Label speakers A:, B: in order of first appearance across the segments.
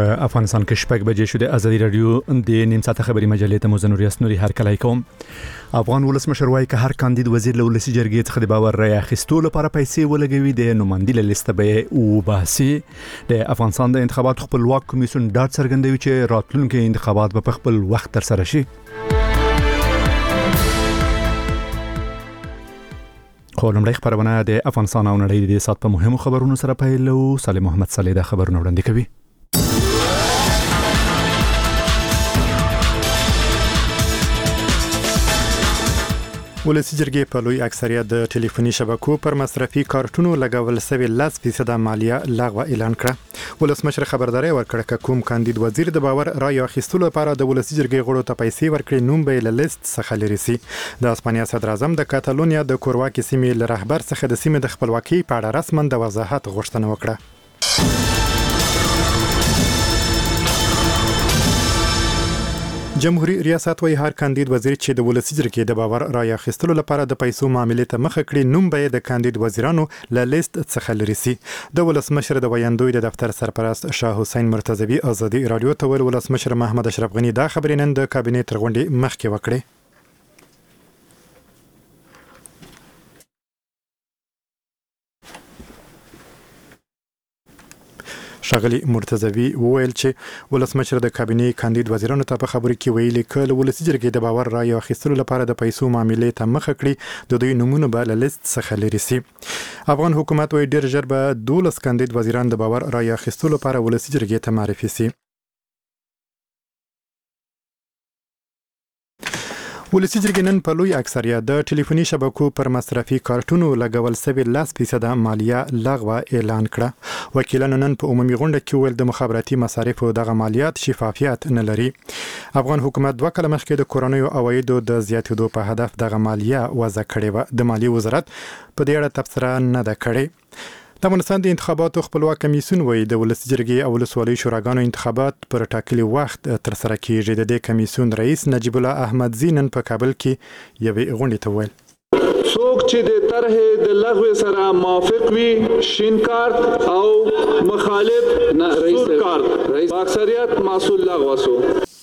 A: په افغانستان کې شپږ بجې شو. د ازادي رادیو د نیم ساعته خبري مجلې ته مزنور یاسنوري هر کله کوم. افغان ولسمشر وايي که هر کاندید وزیر له ولسی جرګې څخه د باور رای اخیستو لپاره پیسې ولګوي د نوماندی له لیست به او باسي. د افغانستان د انتخاباتو خپلواک کمیسیون ډاډ څرګندوي چې راتلونکي انتخابات به په خپل وخت تر سره شي. خو لمړی خبرونه د افغانستان او نړۍ د سات په مهمو خبرونو سره پیلو. صالح محمد صالح د خبرونه وړاندې کوي.
B: ولسی جرګې په لوی اکثریت د ټلیفوني شبکو پر مصرفي کارتونو لګول سوي 10% مالیه لغوه اعلان کړه. ولسمشر خبرداري ورکړه چې کوم کاندید وزیر د باور رای اخیستلو لپاره د ولسی جرګې غړو ته پیسې ورکړي نوم به له لیست څخه لري سي. د اسپانیا صدر اعظم د کاتالونیا د کورواکي سیمې له رهبر څخه د سیمې د خپلواکۍ په اړه رسماً د وضاحت غوښتنه وکړه. جمهوریت ریاست وايي هر کاندید وزیر چې د ولسی جرګې د باور رای اخیستلو لپاره د پیسو معاملې ته مخه کړي نوم به د کاندید وزیرانو له لیست څخه لري سي. د ولسمشر د ویاندوی د دفتر سرپرست شاه حسین مرتضوی ازادي رادیو ته ویل ولسمشر محمد اشرف غنی دا خبرې نن د کابینې تر غونډې مخکې وکړې. شاغلی مرتضوی وویل چې ولسمشر د کابینې کاندید وزیرانو ته په خبرو کې ویلي چې ولسی جرګې د باور رای اخیستلو لپاره د پیسو معاملې ته مخه کړي د دوی نمونه به له لیست څخه لري سي. افغان حکومت وايي ډیر ژر به 12 کاندید وزیران د باور رای اخیستلو لپاره ولسی جرګې ته معرفي سي. ولسی جرګې نن په لوی اکثریت د ټلیفوني شبکو پر مصرفي کارتونو لګول سوي 10% مالیه لغوه اعلان کړه. وکیلانو نن په عمومي غونډه کې ویل د مخابراتي مصارفو دغه مالیات شفافیت نه لري. افغان حکومت 2 کاله مخکې د کورونیو عوایدو د زیاتېدو په هدف دغه مالیه وضع کړې و. د مالیې وزارت په دې اړه تبصره نه ده کړې. د افغانستان د انتخاباتو خپلواک کمیسیون وايي د ولسی جرګې او ولسوالۍ شوراګانو انتخابات پر ټاکلي وخت تر سره کیږي. د دې کمیسیون رئیس نجیب الله احمدزی نن په کابل کې یوې غونډې ته ویل
C: څوک چې د طرح د لغوه سره موافق وي شین کارت او مخالف سور کارت رئیس اکثریت مسئول لغوه سو.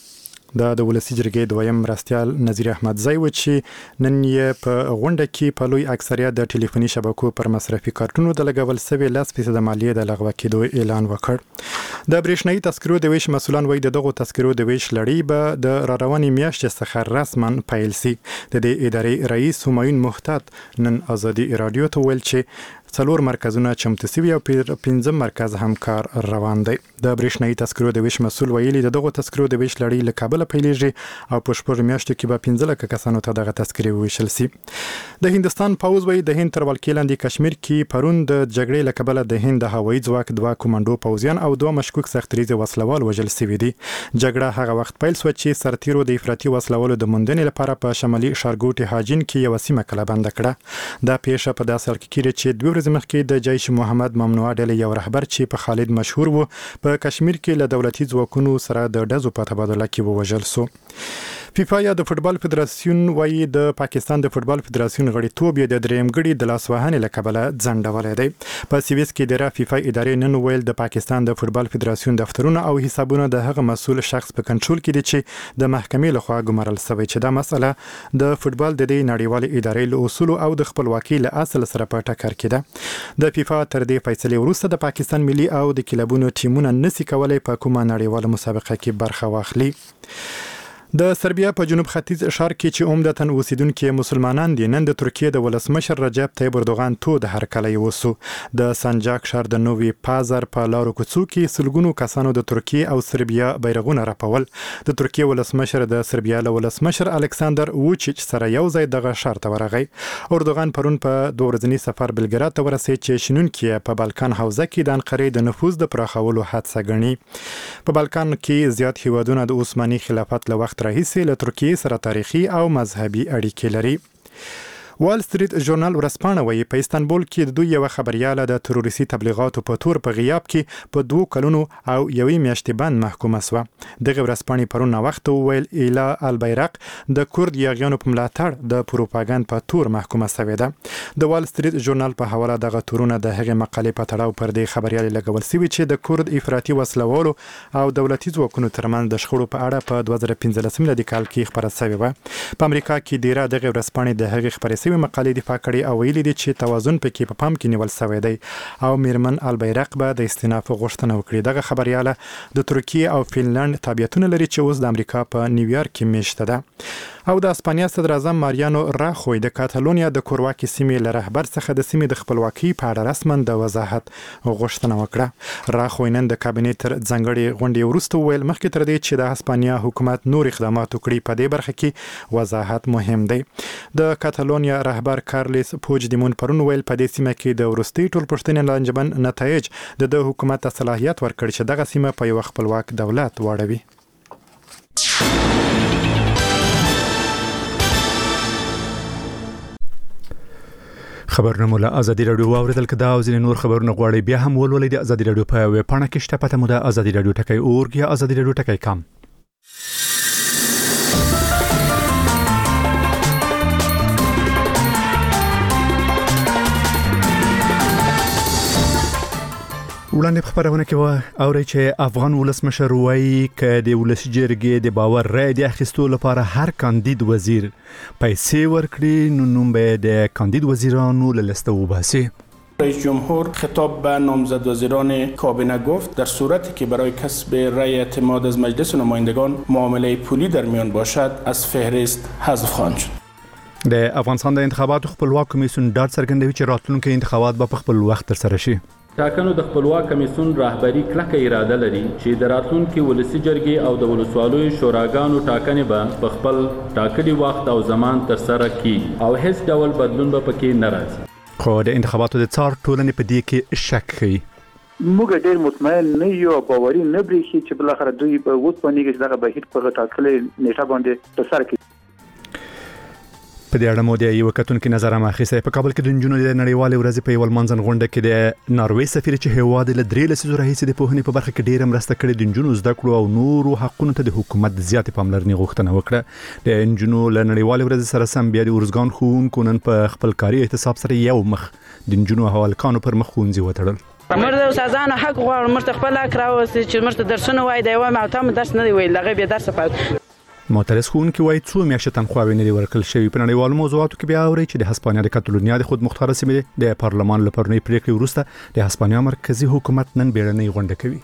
B: د ولسی جرګې دویم مرستیال نظیر احمدزی و چې نن یې په غونډه کې په لوی اکثریت د ټلیفوني شبکو پر مصرفي کارتونو د لګول سوي 10% مالیه د لغوه کېدو اعلان وکړ. د برېښنايي تذکرو د ویش مسولان وایي دغه تذکرو د ویش لړۍ به د روانې میاشتې څخه رسما پیل سي. د دې ادارې رئیس همایون محتاط نن ازادي رادیو ته ویل چې 4 مرکزونه چمتو سوي او 15 مرکز هم کار روان دی. د برېښنايي تذکرو د ویش مسول ویلي دغه تذکرو د ویش لړۍ له کابل پیلېږي او په شپږ میاشتو کې به 15 لک کسانو ته دغه تذکرې ویشل سي. د هندستان پوز وایي د هند تر ولکې لاندې کشمیر کې پرون د جګړې له کبله د هند د هوایي ځواک 2 کمانډو پوځیان او 2 مشکوک سختریزه وسلوال وژل سوي دي. جګړه هغه وخت پیل شو چې سرتیرو د افراطي وسلوالو د موندنې لپاره په شمالي ښارګوټي هاجین کې یو سیمه کلابند کړه. دا پیښه په داسې حال کې کېږي چې 2 ورځې مخکې د جیش محمد ممنوع ډلې یو رهبر چې په خالد مشهور وو په کشمیر کې له دولتي ځواکونو سره د ډزو په تبادله کې ووژل سو. فیفا یا د فوتبال فدراسیون وايي د پاکستان د فوتبال فدراسیون غړیتوب یې د دریم غړي د لاسوهنې له کبله ځنډولې دی. په سویس کې د فیفا ادارې نن ویل د پاکستان د فوتبال فدراسیون دفترونه او حسابونه د هغه مسؤل شخص په کنټرول کې دي چې د محکمې لخوا ګمارل شوی چې دا مسله د فوتبال د دې نړیوال ادارې له اصول او د خپلواکۍ له اصل سره په ټکر کې ده. د فیفا تر دې فیصلې وروسته د پاکستان ملي او د کلبونو ټیمونه نسی کولای په کومه نړیواله مسابقه کې برخه واخلي. د سربیا په جنوب ختیځ ښار کې چې عمدتاً اوسیدونکي مسلمانان دي نن د ترکیې د ولسمشر رجب طیب اردوغان تود هرکلی وسو. د سنجاک ښار د نوی پازار په لارو کوڅو کې سلګونو کسانو د ترکیې او سربیا بیرغونه رپول. د ترکیې ولسمشر د سربیا له ولسمشر الکساندر ووچیچ سره یو ځای دغه ښار ته ورغی. اردوغان پرون په 2 ورځني سفر بلګراد ته ورسېد چې شنونکي په بالکان حوزه کې د انقرې د نفوذ د پراخولو هڅه ګڼي. په بالکان کې زیات هیوادونه د عثماني خلافت له وخت راهیسې له ترکیې سره تاریخي او مذهبي اړیکې لري. وال سټریټ ژورنال ورځپاڼه وایي په استانبول کې د دوی یو خبرياله د تروریستي تبلیغاتو په تور په غیاب کې په 2 کلونو او 1 میاشتې باندې محکومه شوه. دغه ورځپاڼې پرون وخت ویل ایلا البیرق د کورد یاغیانو په ملاتړ د پروپاګاندا په تور محکومه شوې ده. د وال سټریټ ژورنال په حواله دغه تورونه د هغې مقالې په تړاو پر دې خبريالي لګول شوي چې د کورد افراطي وسلوالو او دولتي ځواکونو ترمنځ د شخړو په اړه په 2015 میلادي کال کې خبره شوې وه. په امریکا کې ډیره دغه ورځپاڼې د هغې خبرې شوې مقالې دفاع کړې او ویلي دي چې توازن پکې په پام کې نیول شوی دی او میرمن البیرق به د استیناف غوښتنه وکړي. دغه خبرياله د ترکیه او فنلند تابعیتونه لري چې اوس د امریکا په نیویارک کې میشته ده. او د اسپانیا صدر اعظم ماریانو راخوی د کاتالونیا د کورواکي سیمې له رهبر څخه د سیمې د خپلواکۍ په اړه رسما د وضاحت غوښتنه وکړه. راخوی نن د کابینې تر ځانګړي غونډې وروسته ویل مخکې تر دې چې د اسپانیا حکومت نور اقدامات وکړي په دې برخه کې وضاحت مهم دی. د کاتالونیا رهبر کارلس پوجدیمون پرون ویل په دې سیمه کې د وروستي ټولپوښتنې لانجمن نتایج د حکومت ته صلاحیت ورکړ چې دغه سیمه په یو خپلواک دولت واړوي.
A: خبرونه له ازادي رادیو اوریدل کدا او ځینې نور خبرونه غواړي بیا هم ولولئ د ازادي رادیو په ویب پاڼه کې شته پته مو د ازادي رادیو ټکی اورګ یا ازادي رادیو ټکی کام. وړاندې په خبرونه کې اوري چې افغان ولسمشر وایي چې د ولسي جرګې د باور رای د اخیستو لپاره هر کاندید وزیر پیسې ورکړي نو نوم به د کاندید وزیرانو له لسته وباسي.
D: رئیس جمهور خطاب به نامزد وزیران کابینه گفت در صورتی که برای کسب رأی اعتماد از مجلس نمایندگان معامله پولی در میان باشد از فهرست حذف خواهند شد.
A: د افغانستان د انتخاباتو خپلواک کمیسیون ډاډ څرګندوي چې راتلونکي انتخابات به په خپل وخت ترسره شي.
E: ټاکنو د خپلواک کمیسیون رهبری کلکه اراده لري چې د راتلونکي ولسي جرګې او د ولسوالیو شوراګانو ټاکنې به په خپل ټاکلي وخت او زمان ترسره کړي او هیڅ ډول بدلون به پکې نه راځي.
A: خو د انتخاباتو د څار ټولنې په دې کې شک کوي.
F: موږ ډېر مطمئن نه یو باوري نه برېښي چې بل اخر دوی په وڅپنیږي چې دغه بهیر په ټاکلې نیټه باندې ترسره کړي.
A: په دې اړه مو د یو کتونکو نظر هم اخیستی. په کابل کې د نجونو د نړیوالې ورځې په یو لمانځن غونډه کې د ناروې سفیر چې هیواد له 3 لسیزو راهیسې د پوهنې په برخه کې ډېره مرسته کړې د نجونو زده کړو او نورو حقونو ته د حکومت زیاتې پاملرنې غوښتنه وکړه. د نجونو له نړیوالې ورځې سره سم بیا د ارزګان ښوونکو نن په خپل کاري احتساب سره یو مخ د نجونو هوالکانو پر مخ ښوونځي وتړل.
G: مرد استادانو حق غواړو مرته خپل حق راوستي چې مرته درسونه وای دی وایم او تاسو درس نه دی ویل هغه به درس پات.
A: معترض ښوونکي وایي څو میاشتې تنخواوې نه دي ورکړل شوي. په نړیوالو موضوعاتو کې بیا اورئ چې د هسپانیا د کاتالونیا د خود مختاره سیمې د پارلمان له پرونۍ پریکړې وروسته د هسپانیا مرکزی حکومت نن بیړنۍ غونډه کوي.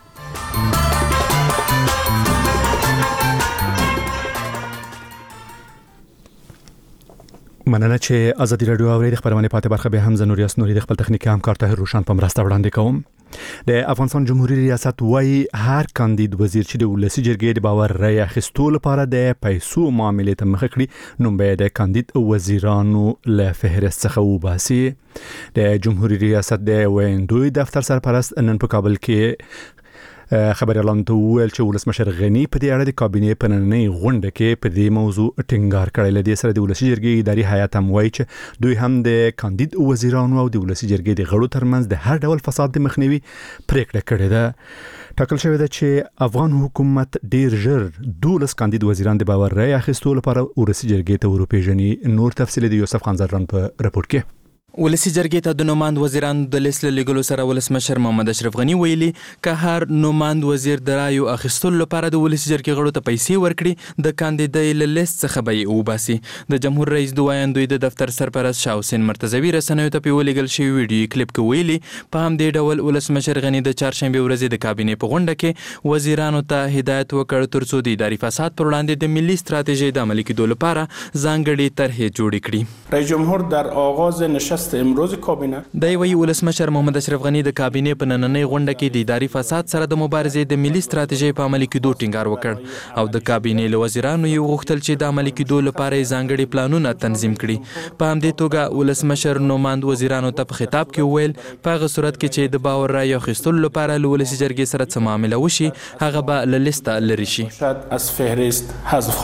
A: مننه چې ازادي رادیو اوریدل. خبرونه پاتې برخه به هم زنور یاسنوري د خپل تخنیکی همکار طاهر روشن په مرسته وړاندې کوم. د افغانستان جمهوریت ریاست وایي هر کاندید وزیر چې د ولسي جرګې د باور رای اخیستو لپاره د پیسو معاملې ته مخه کړي نو به د کاندید وزیرانو له فهرست څخه وباسي. د جمهوریت ریاست د ویندوی دفتر سرپرست نن په کابل کې خبريالانو ته ویل چې ولسمشر غنی په دې اړه د کابینې په نننۍ غونډه کې په دې موضوع ټینګار کړی. لدې سره د ولسي جرګې اداري هیئت هم وایي چې دوی هم د کاندید وزیرانو او د ولسي جرګې د غړو ترمنځ د هر ډول فساد د مخنیوي پریکړه کړې ده. ټاکل شوی ده چې افغان حکومت ډیر ژر 12 کاندید وزیران د باور رای اخیستو لپاره ولسي جرګې ته ورپېژني. نور تفصیل د یوسف خان زران په رپورت کې.
H: ولسي جرګې ته د نوماند وزیرانو د لیست لګلو سره ولسمشر محمد اشرف غنی ویلي که هر نوماند وزیر د رایو اخیستلو لپاره د ولسي جرګې غړو ته پیسې ورکړي د کاندیدای له لیست څخه به یې وباسي. د جمهور رئیس د ویاندوی د دفتر سرپرست شاه حسین مرتضوي رسنیو ته په ولېږل شوی ویډیو کلیپ کې ویلي په همدې ډول ولسمشر غنی د چهارشنبه ورځې د کابینې په غونډه کې وزیرانو ته هدایت وکړ ترڅو د اداري فساد پر وړاندې د ملي ستراتیژۍ د عملي کېدو لپاره ځانګړې طرحې جوړې کړي.
D: رئیس جمهور در آغاز نشست امروز
H: دی وی ولسمشر محمد اشرف غنی د کابینې په نننۍ غونډه کې د اداري فساد سره د مبارزې د ملي ستراتیژۍ په عملي کېدو ټینګار وکړ او د کابینې له وزیرانو یې وغوښتل چې د عملي کېدو لپاره ځانګړي پلانونه تنظیم کړي. په همدې توګه ولسمشر نوماند وزیرانو ته په خطاب کې ویل په هغه صورت کې چې د باور رای اخیستلو لپاره له ولسي جرګې سره څه معامله وشي هغه به له لیسته لرې شي.
D: از فهرست حذف خواهند شد.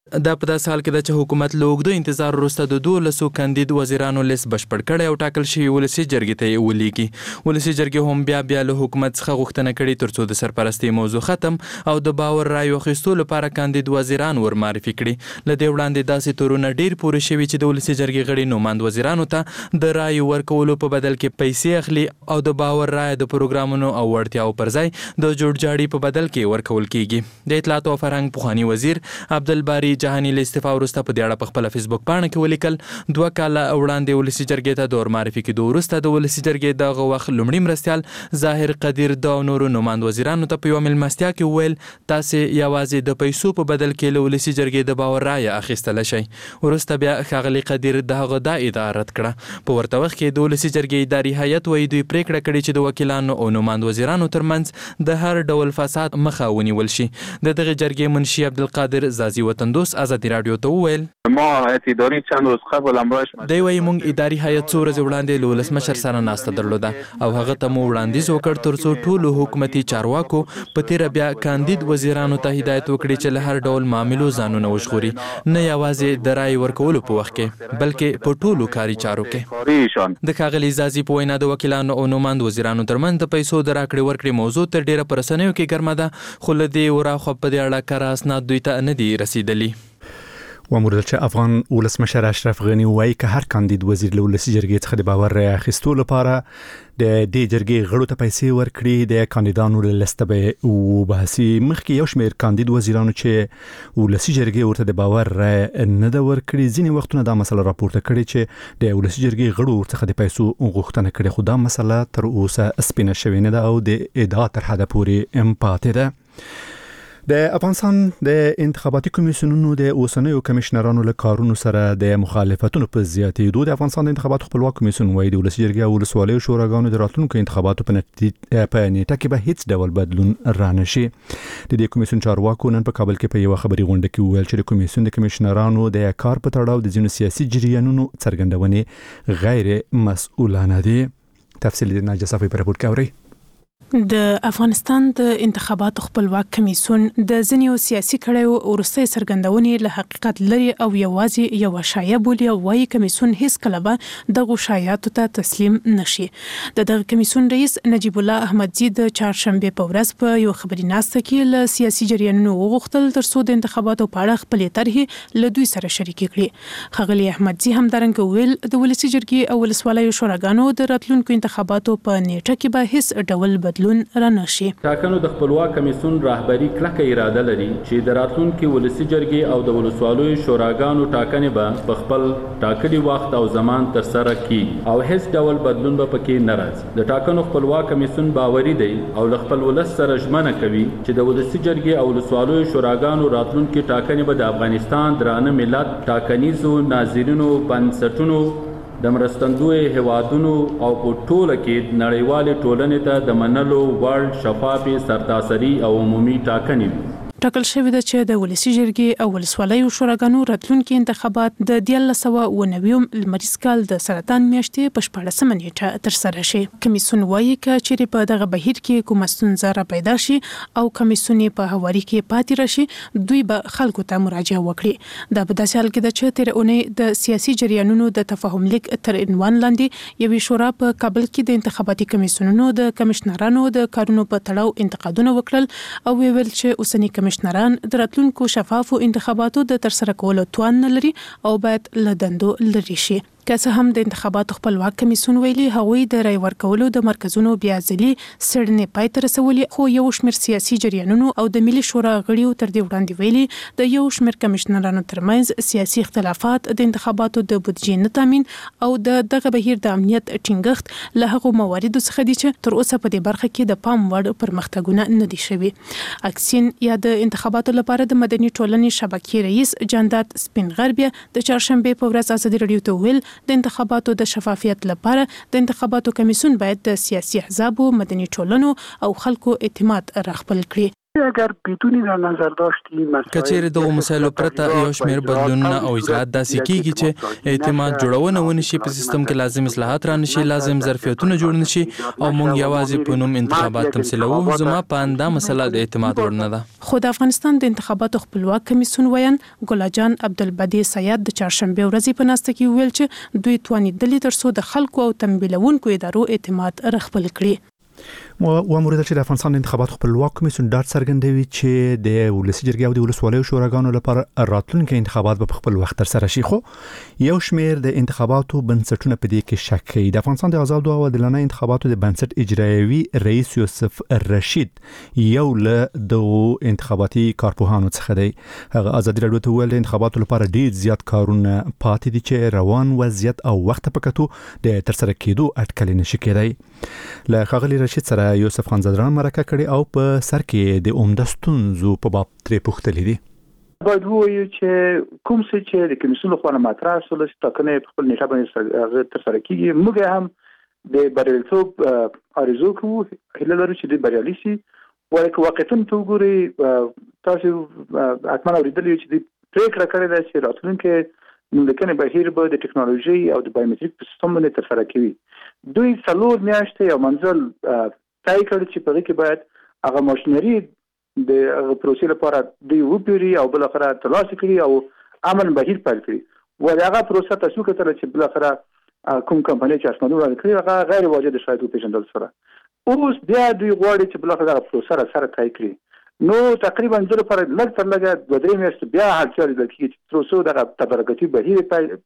H: دا په داسې حال کې ده چې حکومت له اوږده انتظار وروسته د 12 کاندید وزیرانو لیست بشپړ کړی او ټاکل شوي ولسي جرګې ته یې ولیږي. ولسي جرګې هم بیا له حکومت څخه غوښتنه کړې ترڅو د سرپرستۍ موضوع ختم او د باور رایو اخیستو لپاره کاندید وزیران ورمعرفي کړي. له دې وړاندې داسې تورونه ډېر پورې شوي چې د ولسي جرګې غړي نوماند وزیرانو ته د رایو ورکولو په بدل کې پیسې اخلي او د باور رایه د پروګرامونو او وړتیاو پر ځای د جوړجاړي په بدل کې ورکول کیږي. د اطلاعات او فرهنګ پخوانی وزیر عبدالباری جهانی له استعفا وروسته په دې اړه په خپله فیسبوک پاڼه کې ولیکل 2 کاله وړاندې ولسي جرګې ته د ورمعرفي کېدو وروسته د ولسي جرګې دغه وخت لومړي مرستیال ظاهر قدیر د نورو نوماند وزیرانو ته په یوه مېلمستیا کې وویل تاسې یوازې د پیسو په بدل کې له ولسي جرګې د باور رایه اخیستلی شئ. وروسته بیا ښاغلي قدیر د هغه دا ادعا رد کړه. په ورته وخت کې د ولسي جرګې اداري هیئت وایي دوی پرېکړه کړې چې د وکیلانو او نوماند وزیرانو ترمنځ د هر ډول فساد مخه ونیول شي. د دغه جرګې منشي عبدالقادر زازي وطندوس ازادي راډیو ته وویل
F: ما هیئت اداري چند روز قبل امرش
H: دی وایي موږ اداري هیئت څو ورځې وړاندې له ولسمشر سره ناسته درلوده او هغه ته مو وړاندیز وکړ ترڅو ټولو حکومتي چارواکو په تیره بیا کاندید وزیرانو ته هدایت وکړي چې له هر ډول معاملو ځانونه وژغوري، نه یوازې د رایې ورکولو په وخت کې بلکې په ټولو کاري چارو کې. د ښاغلي زازي په وینا د وکیلانو او نوماند وزیرانو ترمنځ د پیسو د راکړې ورکړې موضوع تر ډیره په رسنیو کې ګرمه ده، خو له دې وراخوا په دې اړه کره اسناد دوی ته نه دي رسیدلي.
A: وموردل چې افغان ولسمشر اشرف غنی وایي که هر کاندید وزیر له ولسي جرګې څخه د باور رایه اخیستو لپاره د دې جرګې غړو ته پیسې ورکړي د کاندیدانو له لسته به وباسي. مخکې یو شمېر کاندید وزیرانو چې ولسي جرګې ورته د باور رایه نه ده ورکړي ځینې وختونه دا مسله راپورته کړې چې د ولسي جرګې غړو ورڅخه د پیسو غوښتنه کړې، خو دا مسله تر اوسه سپینه شوې نه ده او د ادعا تر حده پورې پاتې ده. د افغانستان د انتخاباتي کمیسیونونو د اوسنیو کمشنرانو له کارونو سره د مخالفتونو په زیاتېدو د افغانستان د انتخاباتو خپلواک کمیسیون وایي د ولسي جرګې او ولسوالیو شوراګانو د راتلونکو انتخاباتو په نیټه کې به هیڅ ډول بدلون رانشي. د دې کمیسیون چارواکو نن په کابل کې په یوه خبري غونډه کې وویل چې د کمیسیون د کمشنرانو د کار په تړاو د ځینو سیاسي جریانونو څرګندونې غیر مسؤلانه دي. تفصیل د ناجیه صافی په راپور کې اورئ.
I: د افغانستان د انتخاباتو خپلواک کمیسیون د ځینو سیاسي کړیو وروستۍ څرګندونې له حقیقت لري او یوازې یو شایعه بولي او وايي کمیسیون هیڅ کله به دغه شایعاتو ته تسلیم نشي. دغه کمیسیون رئیس نجیب الله احمدزي د چهارشنبه په ورځ په یو خبري ناسته کې له سیاسي جریانونو وغوښتل ترڅو د انتخاباتو په اړه خپلې طرحې له دوی سره شریکې کړي. ښاغلي احمدزي همدارنګه ویل د ولسي جرګې او ولسوالیو شوراګانو د راتلونکو انتخاباتو په نیټه کې به هیڅ ډول بدلون رانشي.
E: ټاکنو د خپلواک کمیسیون رهبری کلکه اراده لري چې د راتلونکي ولسي جرګې او د ولسوالیو شوراګانو ټاکنې به په خپل ټاکلي وخت او زمان ترسره کیږي او هیڅ ډول بدلون به پکې نه راځي. د ټاکنو خپلواک کمیسیون باوري دی او له خپل ولس سره ژمنه کوي چې د ولسي جرګې او ولسوالیو شوراګانو راتلونکي ټاکنې به د افغانستان درانه ملت ټاکنیزو ناظرینو بنسټونو د مرستندوی هوادونو او په ټوله کې نړیوالې ټولنې ته د منلو وړ شفافې سرتاسري او عمومي ټاکنې
I: ټاکل شوې ده چې د ولسي جرګې او ولسوالیو شوراګانو راتلونکي انتخابات د 1990 لمریز کال د سرطان میاشتې په 14 نیټه ترسره شي. کمیسیون وایي چې چیرې په دغه بهیر کې کومه ستونزه را پیدا شي او کمیسیون په هواري کې پاتې راشي دوی به خلکو ته مراجعه وکړي. دا په داسې حال کې ده چې تیر اونۍ د سیاسي جریانونو د تفاهم لیک تر عنوان لاندې یوې شورا په کابل کې د انتخاباتي کمیسیونونو د کمشنرانو د کارونو په تړاو انتقادونه وکړل او ویل چې اوسنی کمشنران د راتلونکو شفافو انتخاباتو د ترسره کولو توان نه لري او باید له دندو لري شي. که څه هم د انتخاباتو خپلواک کمیسیون ویلي هغوی د رای ورکولو د مرکزونو بیا ځلي څېړنې پای ته رسولي، خو یو شمېر سیاسي جریانونو او د ملي شورا غړیو تر دې وړاندې ویلي د یو شمېر کمشنرانو ترمنځ سیاسي اختلافات د انتخاباتو د بودیجې نه تامین او دغه بهیر د امنیت ټینګښت له هغو مواردو څخه دي چې تر اوسه په دې برخه کې د پام وړ پرمختګونه نه دي شوي. اکسین یا د انتخاباتو لپاره د مدني ټولنې شبکې رئیس جاندات سپین غربیه د چهارشنبه په ورځ ازادي راډیو ته ویل د انتخاباتو د شفافیت لپاره د انتخاباتو کمیسیون باید د سیاسي احزابو، مدني ټولنو او خلکو اعتماد راخپل کړي.
J: اگر بدون در نظر داشت این مسائل
H: کچېرې دغه مسایلو پرته یو شمېر بدلونونه او اجرات داسې کیږي چې اعتماد جوړونه ونشي، په سیستم کې لازم اصلاحات رانشي، لازم ظرفیتونه جوړ نشي او موږ یوازې په نوم انتخابات تمثیلوو. زما په اند دا مسله د اعتماد وړ نه ده.
I: خو د افغانستان د انتخاباتو خپلواک کمیسیون ویان ګلاجان عبدالبدی سید د چهارشنبه ورځې په ناسته کې ویل چې دوی توانیدلي ترڅو د خلکو او تنبیلونکو ادارو اعتماد رخپل کړي.
A: ومورد چې د افغانستان د انتخاباتو خپلواک کمیسیون ډاډ څرګندوي چې د ولسي جرګې او د ولسوالیو شوراګانو لپاره راتلونکي انتخابات به په خپل وخت ترسره شي. خو یو شمېر د انتخاباتو بنسټونه په دې کې شک کوي. د افغانستان د آزادو او عادلانه انتخاباتو د بنسټ اجرایوي رئیس یوسف رشید یو له د انتخاباتي کارپوهانو څخه دی. هغه ازادي راډیو ته ویل د انتخاباتو لپاره ډیر زیات کارونه پاتې دي چې روان وضعیت او وخت په کتو د ترسره کېدو اټکل نشي کېدای. له ښاغلي رشید سره یوسف خان زدران مرکه کړي او په سر کې د عمده ستونزو په باب ترې پوښتلي دي.
F: باید ووایو چې کوم څه چې د کمیسیون لخوا مطرح شول چې ټاکنې په خپل نیټه باندې ترسره کیږي، موږ هم د بریالیتوب آرزو کوو، هیله لرو چې د بریالي شي. ولکه واقعیتونه ته وګورئ، تاسو حتما اورېدلي چې د پرېکړه کړې ده چې راتلونکي مملکتونه بهیر به د ټکنالوژي او د بایومټریک په سیستم باندې ترسره کوي. دوی 4 میاشتې یو منزل تای کړی چې په دې کې باید هغه ماشینري د هغه پروسې لپاره دوی وپیري او بل اخره ترلاسه کړي او عمل بهیر پیل کړي. و هغه پروسه تاسو کتل چې بل اخره کوم کمپنۍ چې اسمانو را کړی هغه غیر واجد شاید پیژندل سره. اوس بیا دوی غواړي چې بل اخره پروسه سره تای کړي. نو تقریبا د لپاره لږ تر لږه 2-3 میاشتې بیا هڅه لري چې ترڅو دغه تبرکتي بهیر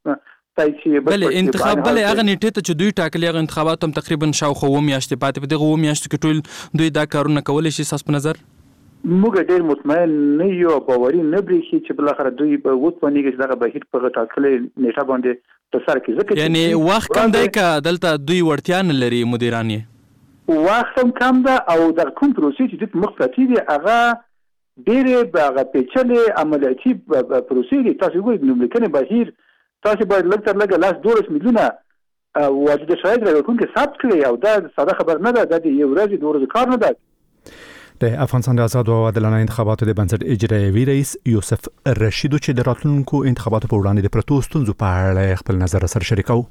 H: بل انتخاب بل هغه نیټه ته چې دوی ټاکلي هغه انتخابات هم تقریبا شاوخوا 2 میاشتې پاتې په دغه 2 میاشتو کې ټول دوی دا کارونه کولای شي. تاسو په نظر
F: موږ ډېر مطمئن نه یو باوري نه بریښي چې بل اخر دوی په وټونیږي چې دغه بهیر په ټاکلي نیټه باندې ترسره کیږي. ځکه
H: یعنی وخت کم دی که دلته دوی وړتیا نه لري مدیران یې
F: وخت کم ده او د کوم پروسې چې د مخفتی دی هغه ډېر به پیچلې عملیاتي پروسې دي. تاسو وګورئ مملکتونه بهیر تاسو باید لږ تر لږه 12 میلیونه واجد شاید راکونکي ثبت کړي او دا ساده خبر نه ده، د یو ورځې 2 ورځې کار نه ده.
A: د افغانستان د آزادو او عادلانه انتخاباتو د بنسټ اجرایوي رئیس یوسف رشید چې د راتلونکو انتخاباتو په وړاندې د پرتو ستونزو په اړه خپل نظر سره شریکو.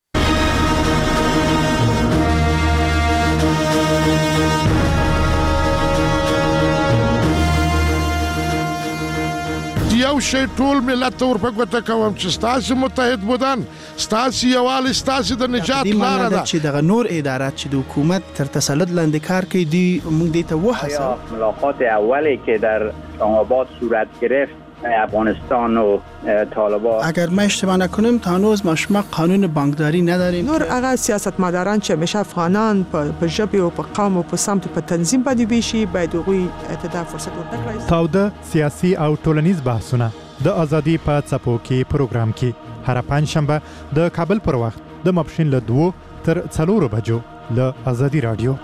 K: یو شی ټول ملت ورپه ګوته کوم چې ستاسو متحد بودن، ستاسو یووالی، ستاسو د نجات لاره ده.
L: چې دغه نور ادارات چې د حکومت تر تسلط لاندې کار کوي دي موږ دې ته وهڅوو.
M: ملاقات اولی که در اسلام‌آباد صورت گرفت افغانستان و طالبان،
L: اگر ما اشتباه نکنیم تا هنوز ما قانون بانکداری نداریم.
N: نور هغه سیاستمداران چې همیشه افغانان په ژبه او په قوم او په سمت په تنظیم باندې بيشي باید هغوی ته فرصت ورکړي.
B: تاوده سیاسي او ټولنیز بحثونه د ازادي په څپو کې پروګرام کې هر پنځشنبه د کابل پر وخت د ماپښین له 2 تر 4 بجو له ازادي رادیو.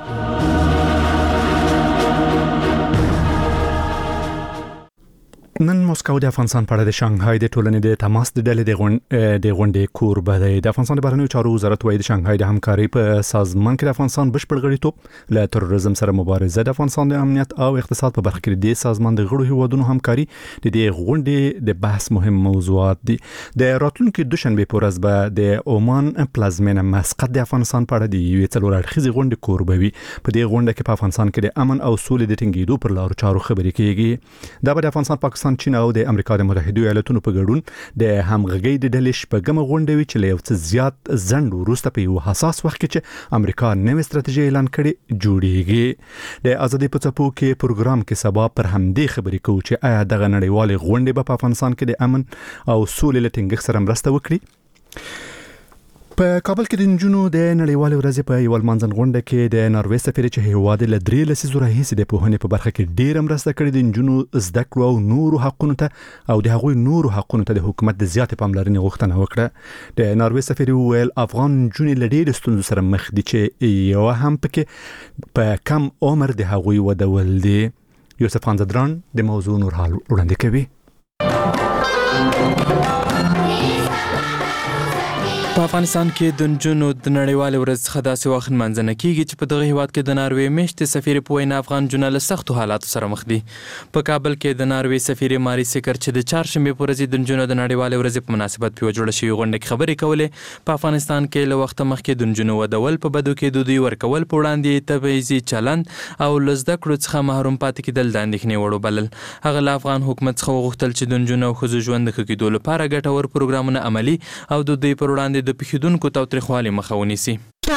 B: نن مسکو د افغانستان په اړه د شانګهای د ټولنې د تماس د ډلې د غونډې کوربه دی. د افغانستان د بهرنیو چارو وزارت وايي د شانګهای د همکارۍ په سازمان کې د افغانستان بشپړ غړیتوب له تروریزم سره مبارزه، د افغانستان د امنیت او اقتصاد په برخه کې د سازمان د غړو هیوادونو همکاري د دې غونډې د بحث مهم موضوعات دي. د راتلونکي دوشنبه په ورځ به د عمان پلازمینه مسقط د افغانستان په اړه د یوې څلور اړخیزې غونډې کوربه وي. په دې غونډه کې په افغانستان کې د امن او سولې د ټینګېدو پر لارو چارو خبرې کیږي. دا به د افغانستان، پاکستان، چین او د امریکا د متحده ایالاتونو په ګډون د همغږۍ د ډلې شپږمه غونډه وي چې له یو څه زیات ځنډ وروسته په یو حساس وخت کې چې امریکا نوې ستراتیژي اعلان کړې جوړیږي. د ازادي په څپو کې پروګرام کې سبا پر همدې خبرې کوو چې آیا دغه نړیوالې غونډې په افغانستان کې د امن او سولې له ټینګښت سره مرسته وکړي. په کابل کې د نجونو د نړیوالې ورځې په یو لمانځن غونډه کې د ناروې سفیر چې هیواد له 3 لسیزو راهیسې د پوهنې په برخه کې ډېر مرسته کړې د نجونو زده کړو او نورو حقونو ته او د هغوی نورو حقونو ته د حکومت د زیاتې پاملرنې غوښتنه وکړه. د ناروې سفیر وویل افغان نجونې له ډېرو ستونزو سره مخ دي چې یو هم پکې په کم عمر د هغوی ودول دي. یوسف خان زدران د موضوع نور حال وړاندې کوي.
H: په افغانستان کې د نجونو د نړیوالې ورځ څخه داسې وخت نمانځنه کیږي چې په دغه هیواد کې د ناروې میاشتې سفیر په وینا افغان نجونې له سختو حالاتو سره مخ دي. په کابل کې د ناروې سفیر ماري سکر چې د چهارشنبې په ورځ د نجونو د نړیوالې ورځې په مناسبت په جوړه شوې غونډه کې خبرې کولې. په افغانستان کې له وخت مخکې د نجونو ودول په بدو کې د دوی ورکول په وړاندې تبعیضي چلند او له زده کړو څخه محروم پاتې کېدل د اندېښنې وړ وبلل. هغه له افغان حکومت څخه وغوښتل چې د نجونو او ښځو ژوند د ښه کېدو لپاره ګټور پروګرامونه عملي او د دوی پر وړاندې د پېښېدونکو تاوتریخوالي مخه ونیسي.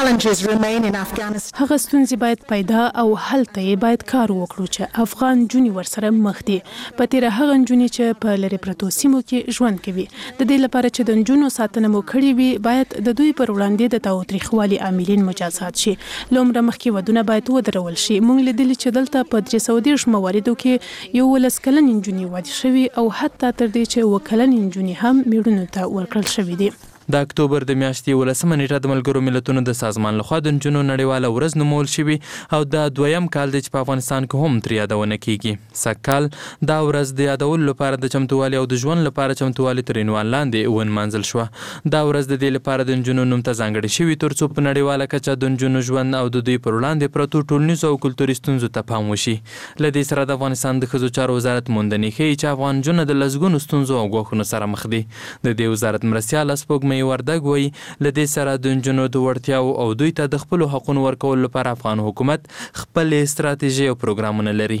I: هغه ستونزې باید پیدا او هلته یې باید کار وکړو چې افغان نجونې ورسره مخ دي. په تېره هغه نجونې چې په لرې پرتو سیمو کې ژوند کوي. د دې لپاره چې د نجونو ساتنه مو کړې وي باید د دوی پر وړاندې د تاوتریخوالي عاملین مجازات شي. لومړه مخکې ودونه باید ودرول شي. موږ لیدلي چې دلته په 330 مواردو کې 11 کلنې نجونې واده شوي او حتی تر دې چې 7 کلنې نجونې هم میړونو ته ورکړل شوي دي.
H: د اکتوبر د میاشتې 11مه نیټه د ملګرو ملتونو د سازمان لخوا د نجونو نړیواله ورځ نومول شوي او دا دویم کال دی چې په افغانستان کې هم ترې یادونه کیږي. سږکال دا ورځ د یادولو لپاره د چمتووالي او د ژوند لپاره چمتووالي تر عنوان لاندې ونمانځل شوه. دا ورځ د دې لپاره د نجونو نوم ته ځانګړې شوي تر څو په نړیواله کچه د نجونو ژوند او د دوی پر وړاندې پرتو ټولنیزو او کلتوري ستونزو ته پام وشي. له دې سره د افغانستان د ښځو چارو وزارت موندنې ښیي چې افغان نجونې د لسګونو ستونزو او ګواښونو سره مخ دي. د دې وزارت مرستیال سپوږمۍ وردګ وایي له دې سره د نجونو د وړتیاو او دوی ته د خپلو حقونو ورکولو لپاره افغان حکومت خپلې ستراتیژي او پروګرامونه لري.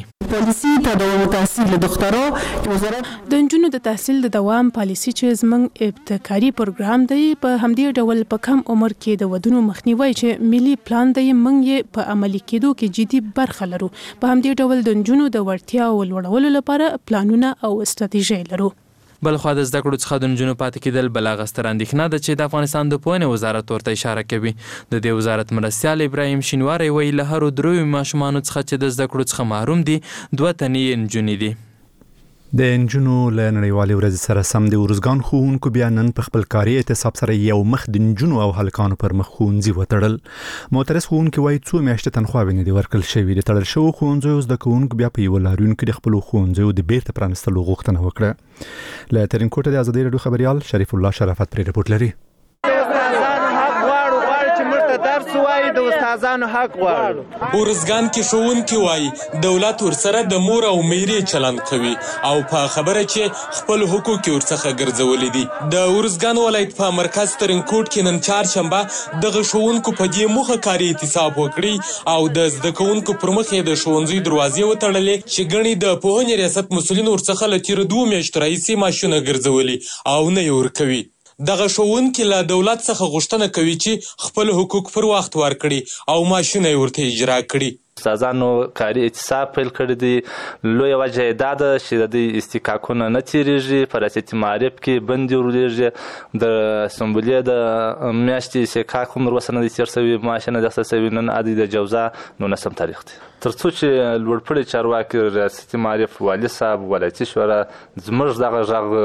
I: د نجونو د تحصیل د دوام پالیسي چې زموږ ابتکاري پروګرام دی په همدې ډول په کم عمر کې د ودونو مخنیوي چې ملي پلان دی موږ یې په عملي کېدو کې جدي برخه لرو. په همدې ډول د نجونو د وړتیاو لوړولو لپاره پلانونه او ستراتیژي لرو.
H: بلخوا د زده کړو څخه د نجونو پاتې کېدل بل هغه ستره اندېښنه ده چې د افغانستان د پوهنې وزارت ورته اشاره کوي. د دې وزارت مرستیال ابراهیم شینواری وایي له هرو 3 ماشومانو څخه چې د زده کړو څخه محروم دي 2 تنې نجونې دي.
A: د نجونو له نړیوالې ورځې سره سم د ورزګان ښوونکو بیا نن په خپل کاري اعتصاب سره یو مخ د نجونو او هلکانو پر مخ ښوونځي وتړل. معترض ښوونکي وایي 2 میاشتې تنخواوې نه دي ورکړل شوې. د تړل شویو ښوونځیو زده کوونکو بیا په یوه لاریون کې د خپلو ښوونځیو د بیرته پرانستلو غوښتنه وکړه. له ترینکوټه د ازادي راډیو خبریال شریف الله شرافت پرې رپورټ لري.
O: ورزګان کې ښوونکي وایي دولت ورسره د مور او میرې چلند کوي او په خبره چې خپل حقوق ورڅخه ګرځولي دي. د ورزګان ولایت په مرکز ترینکوټ کې نن چهارشنبه دغه ښوونکو په دې موخه کاري اعتصاب وکړي او د زده کوونکو پر مخ یې د ښوونځي دروازې وتړلې چې ګڼې د پوهنې ریاست مسؤلین ورڅخه له تېرو 2 میاشتو راهیسې معاشونه ګرځولي او نه یې ورکوي. دغه ښوونکي له دولت څخه غوښتنه کوي چې خپل حقوق پر وخت ورکړي او معاشونه یې ورته اجرا کړي.
P: استادانو کاري اعتصاب پیل کړی دی. لویه وجه یې دا ده چې د دوی استحقاقونه نه تېرېږي. په ریاستي معارف کې بندي ورلېږي. د سنبلې د میاشتې استحقاق هم ورسره نه دی تېر شوي. معاش نه دی اخیستل شوي. نن عدد د جوزا 19 تاریخ دی. تر څو چې لوړپوړي چارواکي ریاستي معارف والي صاحب ولایتي شورا زموږ دغه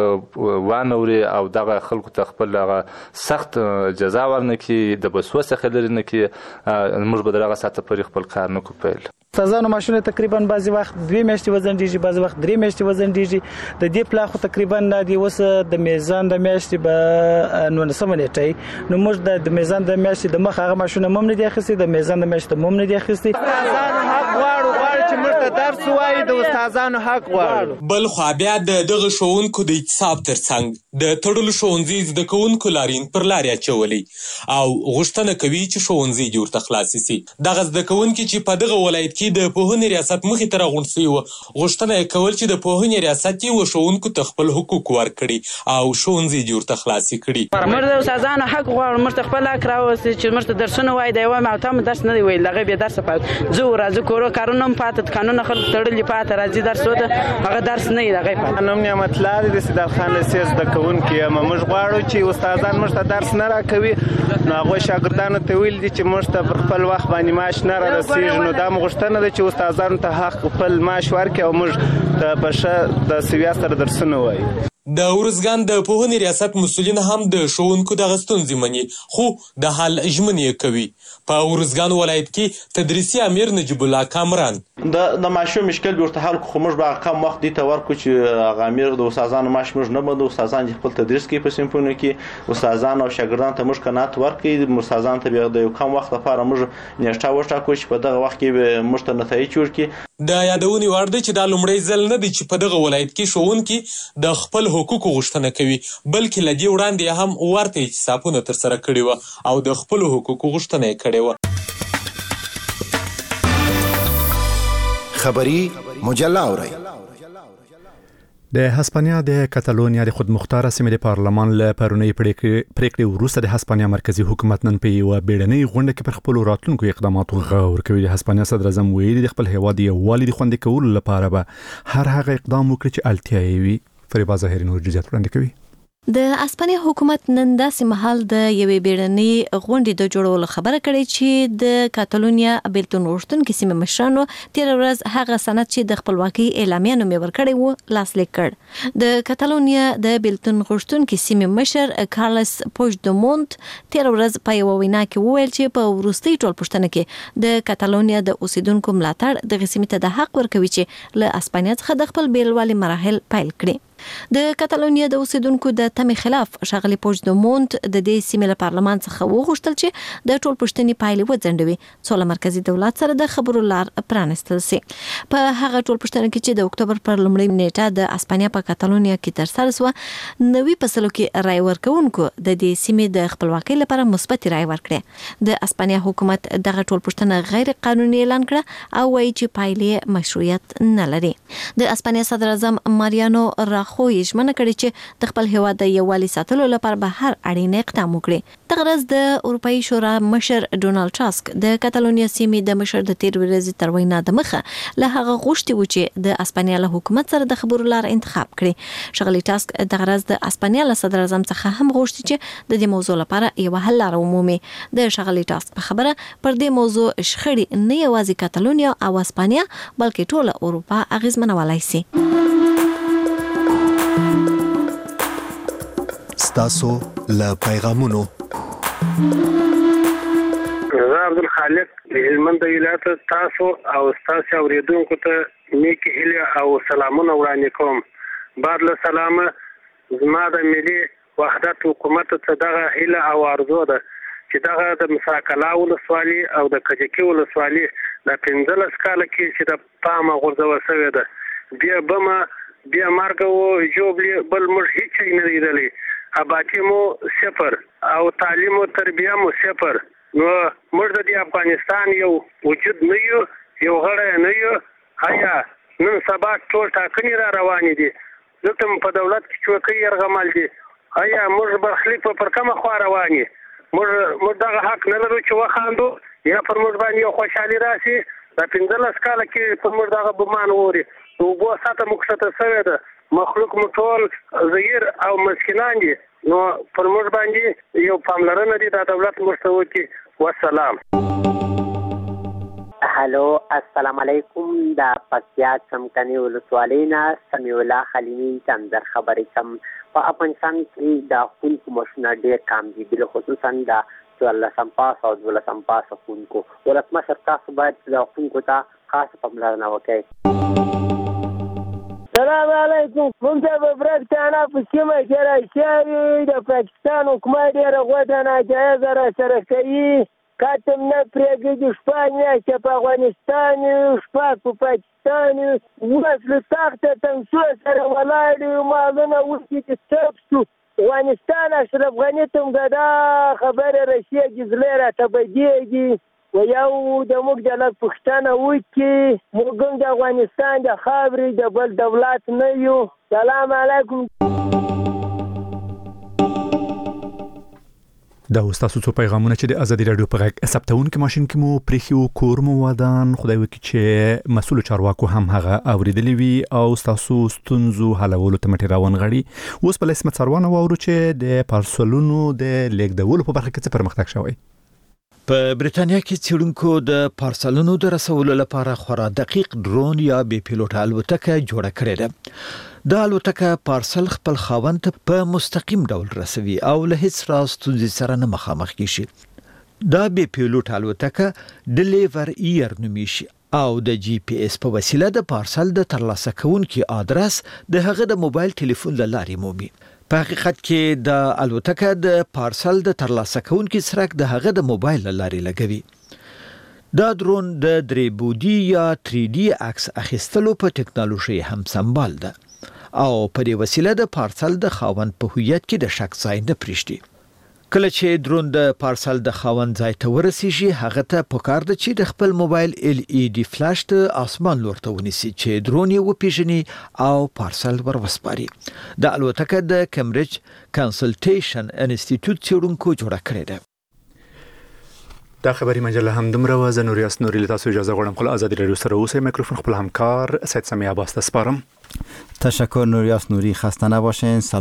P: غږ وانوري او دغه خلکو ته خپل هغه سخت جزا ورنه کړي د بسو څخه لرې نه کړي موږ به د هغه ساعته پورې خپل کار نه کوو.
Q: استادانو معاشونه تقریبا بعضی وخت 2 میاشتې وزنډیږي بعضی وخت 3 میاشتې وزنډیږي. د دې پلا خو تقریبا د اوس د میزان د میاشتې به 19 نیټه نو موږ د میزان د میاشتې د مخ هغه معاشونه مم نه دی اخیستي. د میزان د میاشتې مم نه دی اخیستي. استادانو حق غواړو چې موږ ته درس وایي. د استادانو حق غواړو.
O: بل خو بیا دغه ښوونکو د اعتصاب ترڅنګ د تړلو ښوونځي زده کوونکو لارین پر لارې اچولي او غوښتنه کوي چې ښوونځي دې ورته خلاص شي. دغه زده کوونکي چې په دغه ولایت کې د پوهنې ریاست مخې ته راغونډ شوي وو غوښتنه یې کول چې د پوهنې ریاست یې ښوونکو ته خپل حقوق ورکړي او ښوونځي دې ورته خلاص کړي.
G: موږ د استادانو حق غواړو. موږ ته خپل حق راوستي چې موږ ته درسونه وایي. دی وایم او تا مو درس نه دی ویل. هغه بیا درس پاتې ځو راځو کورو کارونه هم پاتې قانون خلک تړلي پاتې راځي درس وته هغه درس نه دی. هغه پاتې
R: نوم نعمت الله د سیدال خان سیاس د کوونکي موږ غواړو چې استادان موږ ته درس نه راکوي. نو هغه شاګردانو ته ویل دي چې موږ ته پر خپل وخت باندې معاش نه رسیږي. نو دا غوښتنه ده چې استادانو ته حق خپل معاش ورکړي او موږ ته په ښه د سویا سره درسونه وایي.
O: د ارزګان د پوهنې ریاست مسؤلین هم د ښوونکو دغه ستونزې مني، خو د حل ژمنې کوي. په ارزګان ولایت کې تدریسي امیر نجیب الله کامران
S: د ماشوم مشکل ورته حل خو موږ به کم وخت دې ته ورکو چې هغه امیر د استادانو معاش موږ نه بندو، استادان چې خپل تدریس کوي په صنفونو کې، استادان او شاګردان ته موږ قناعت ورکړي، استادان ته د یو کم وخت لپاره موږ نیټه وټاکو چې په دغه وخت کې موږ ته نتایج ورکړي.
O: د یادونې وړ دی چې دا لومړی ځل نه دی چې په دغه ولایت کې ښوونکي د خپل حقوقو غوښتنه کوي، بلکې له دې وړاندې هم ورته اعتصابونه ترسره کړي وه او د خپلو حقوقو غوښتنه یې کړې وه.
T: خبری مجله اورئ.
A: د هسپانیا د کاتالونیا د خودمختاره سیمې د پارلمان له پرونی پریکړې وروسته د هسپانیا مرکزی حکومت نن په یوه بیړنۍ غونډه کې پر خپلو راتلونکو اقداماتو غور کوي. د هسپانیا صدر اعظم ویلي د خپل هیواد یووالي د خوندي کولو لپاره به هر هغه اقدام وکړي چې اړتیا یې وي. فریبا ظاهري نور جزئیات وړاندې کوي.
U: د اسپانیا حکومت نن داسې مهال د یوې بیړنۍ غونډې د جوړولو خبره کړې چې د کاتالونیا بیلتون غوښتونکو سیمې مشرانو تیر ورځ هغه سند چې د خپلواکۍ اعلامیه نوم یې ورکړی و لاسلیک کړ. د کاتالونیا د بیلتون غوښتونکو سیمې مشر کارلس پوژدمونت تیر ورځ په یوه وینا کې وویل چې په وروستۍ ټولپوښتنه کې د کاتالونیا د اوسیدونکو ملاتړ دغه سیمې ته د حق ورکوي چې له اسپانیا څخه د خپل بیلوالي مراحل پیل کړي. د کاتالونیا د اوسیدونکو د تمې خلاف ښاغلي پوژدمونت د دې سیمې له پارلمان څخه وغوښتل چې د ټولپوښتنې پایلې وځنډوي څو له مرکزي دولت سره د خبرو لار پرانیستل شي. په هغه ټولپوښتنه کې چې د اکتوبر پر لومړۍ نیټه د اسپانیا په کاتالونیا کې ترسره شوه، 90% کې رای ورکوونکو د دې سیمې د خپلواکۍ لپاره مثبت رای ورکړه. د اسپانیا حکومت دغه ټولپوښتنه غیر قانوني اعلان کړه او وایي چې پایلې مشروعیت نه لري. د اسپانیا صدر اعظم ماریانو خو یې ژمنه کړې چې د خپل هیواد د یووالي ساتلو لپاره به هر اړین اقدام وکړي. دغه ورځ د اروپایي شورا مشر ډونالد ټاسک د کاتالونیا سیمې د مشر د تیر ورځې تر وینا د مخه له هغه غوښتي و چې د اسپانیا له حکومت سره د خبرو لار انتخاب کړي. ښاغلي ټاسک دغه ورځ د اسپانیا له صدر اعظم څخه هم غوښتي چې د دې موضوع لپاره یو حل لار ومومي. د ښاغلي ټاسک په خبره پر دې موضوع شخړې نه یوازې کاتالونیا او اسپانیا بلکې ټوله اروپا اغیزمنولای شي.
T: ستاسو له پیغامونو
J: زه عبدالخالق هلمند ولایت تاسو او تاسو اوریدونکو ته نیک هیله او سلامونه وړاندې کوم. بعد له سلامه زما د ملي وحدت حکومت ته دغه هیله او ارزو ده چې دغه د مساکلا ولسوالي او د کجکي ولسوالي د 15 کال کې چې د پامه غورځول شوې ده بیا مرګ او جوړ بل موږ هیڅ نه لیدلی. آبادی مو صفر او تعلیم او تربیه مو صفر. نو موږ د افغانستان یو وجود نه یو، یو غړی نه یو. آیا نن سبا ټول ټاکنې را روانې دي، دلته په دولت کې چوکۍ یرغمل دي. آیا موږ برخلیک پر کومه خوا روان یو؟ موږ دغه حق نه لرو چې وخاندو یا پر موږ باندې یو خوشحالي راشي. دا 15 کاله کې پر موږ دغه ګمان ووري. اوبو ساته مو کښته شوې ده، مخلوق مو ټول زهیر او مسکینان دي. نو پر موږ باندې یو پاملرنه دي دا دولت موږ ته وکړي. والسلام.
V: هلو السلام علیکم. دا پکتیا څمکني ولسوالۍ نه سمیع الله خلیلي چندر خبرې کوم. په افغانستان کې د ښوونکو معاشونه ډېر کم دي، بالخصوصا د 14 پاس او 12 پاس ښوونکو. ولسمشر تاسو باید د ښوونکو ته خاصه پاملرنه وکړئ.
W: سلام علیکم. موږ ته په برکتانه په سیمه کې راشي د پاکستان حکومت ډېره غوټه ناجایزه راسره کوي. کاتم نه پرېږدي شپه میاشته په افغانستان شپه په پاکستان اوس له تخته تمسو سره ولاړ یو مالونه اوسې چې څپ شو. افغانستان اشرف غني ته دا خبره رسېږي زړه راته بدېږي. و یو د موږ د لږ پوښتنه وکړي، موږ هم د افغانستان د خاورې د بل دولت نه یو. سلام علیکم.
A: دا تاسو څو پیغامونه چې د ازادي رادیو په غږ ثبتونکو ماشين کې مو پریخي کور مو ودان خدای وکړي چې مسؤل چارواکو هم هغه اوریدلی وي او تاسو ستونزو حلولو ته مټی راون غړي. اوس په لسمه څروانه وورو چې د پارسلونو د لیږدولو په برخه کې څه پرمختګ شوی.
X: په بریټانیا کې څېړونکو د پارسلونو د رسولو لپاره خورا دقیق ډرون یا بې پیلوټه الوتکه جوړه کړې ده. د الوتکه پارسل خپل خاوند ته په مستقیم ډول رسوي او له هیڅ راز ستونزې سره نه مخامخ کیږي. دا بې پیلوټ الوتکه ډیلیور ایر نومیږي او د جی پی اس په وسیله د پارسل د ترلاسه کوونکي ادرس د هغه د موبایل ټلیفون له لارې مومي. په حقیقت کې د الوتکه د پارسل د ترلاسه کوونکي څرک د هغه د موبایل له لارې لګوي. دا درون د 3 بودی یا 3D عکس اخیستلو په ټکنالوژي هم سمبال ده او په دې وسیله د پارسل د خاوند په هویت کې د شک ځای نه پرېږدي. کله چې درون د پارسل د خاوند ځای ته ورسیږي هغه ته پکار ده چې د خپل موبایل LED فلاش ته اسمان لور ته ونیسي چې درون یې وپیژني او پارسل وروسپاري. د الوتکه د کمبریج کنسلټیشن انسټیټیوټ څېړونکو جوړه کړې ده.
A: دا خبري مجله هم دومره وه. زه نوریاس نوري له تاسو اجازه غواړم خپل ازادي راډیو سره اوسئ. میکروفون خپل همکار سید سمیع عباس ته سپارم.
C: تشکر نوریاس نوری، خسته نباشین.